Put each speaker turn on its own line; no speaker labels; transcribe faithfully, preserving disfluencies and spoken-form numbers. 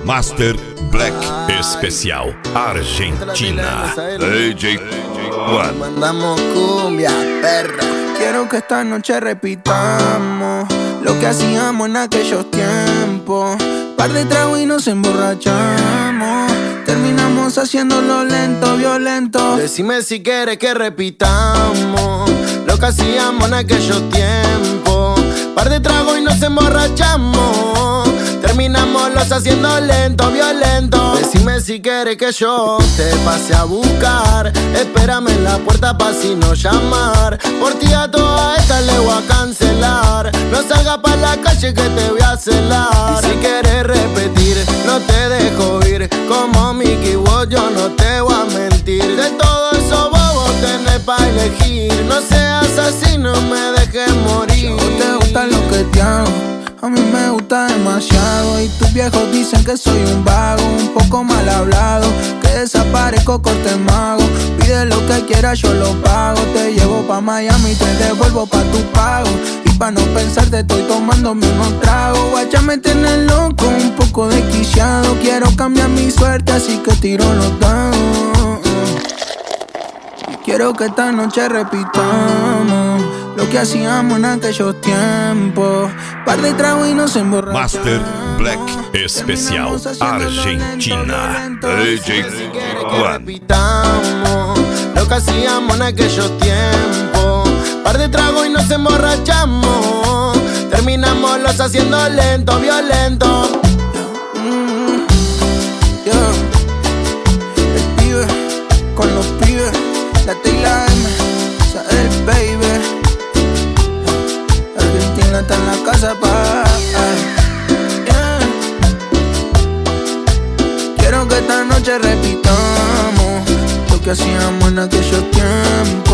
Master Black Especial Argentina. D J Juan.
Mandamos cumbia, perra. Quiero que esta noche repitamos lo que hacíamos en aquellos tiempos. Par de tragos y nos emborrachamos. Terminamos haciéndolo lento, violento. Decime si quieres que repitamos lo que hacíamos en aquellos tiempos. Par de tragos y nos emborrachamos. Terminamos los haciendo lento, violento. Decime si quieres que yo te pase a buscar. Espérame en la puerta pa' si no llamar. Por ti a toda esta le voy a cancelar. No salgas pa' la calle que te voy a celar. Y si quieres repetir, no te dejo ir. Como Mickey Wood yo no te voy a mentir. De todo eso vos tenés pa' elegir. No seas así, no me dejes morir. ¿O te gusta lo que te hago? A mí me gusta demasiado. Y tus viejos dicen que soy un vago, un poco mal hablado, que desaparezco corte mago. Pide lo que quieras, yo lo pago. Te llevo pa' Miami, te devuelvo pa' tu pago. Y pa' no pensarte estoy tomándome unos tragos. Guacha me tiene loco, un poco desquiciado. Quiero cambiar mi suerte, así que tiro los dados. Quiero que esta noche repitamos lo que hacíamos en aquellos tiempos. Par de tragos y nos emborrachamos.
Master Black Especial Argentina. D J Juan.
Repitamos lo que hacíamos en aquellos tiempos. Par de tragos y nos emborrachamos. Terminamos los haciendo lento, violento. Mm, yeah. El pibe con los pibes. La T y la M, Sael, baby. Argentina está en la casa, pa. Yeah. Quiero que esta noche repitamos lo que hacíamos en aquellos tiempos.